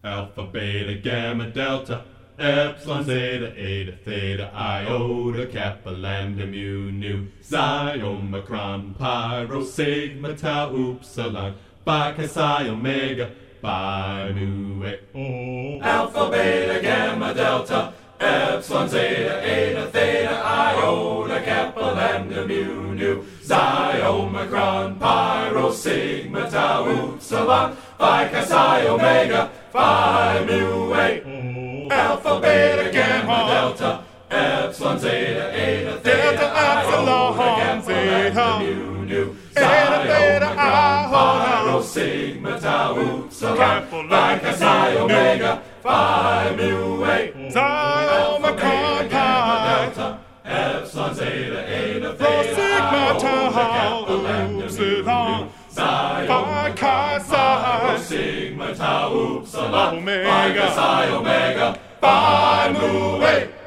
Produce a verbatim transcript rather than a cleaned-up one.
Alpha, beta, gamma, delta, epsilon, zeta, eta, theta, iota, kappa, lambda, mu, nu, xi, omicron, pi, rho, sigma, tau, upsilon, pi, chi, psi, omega, pi, mu, e. Oh. Alpha, beta, gamma, delta, epsilon, zeta, eta, theta, iota, kappa, lambda, mu, nu, xi, omicron, pi, rho, sigma, tau, upsilon, pi, chi, psi, omega, phi, mu, e. Alpha, beta, gamma, delta, epsilon, zeta, eta, theta, iota, kappa, lambda, mu, nu, xi, omicron, pi, rho, sigma, tau, upsilon, pi, chi, psi, omega, phi, mu, e. Omicron, pi, Epsilon, zeta, eta, rho, theta, sigma, iota, tau, kappa, lambda, mu, upsilon, nu, xi, pi, chi, omicron, psi, sigma, tau, upsilon, pi, omega, chi, psi, omega, phi, mu, e.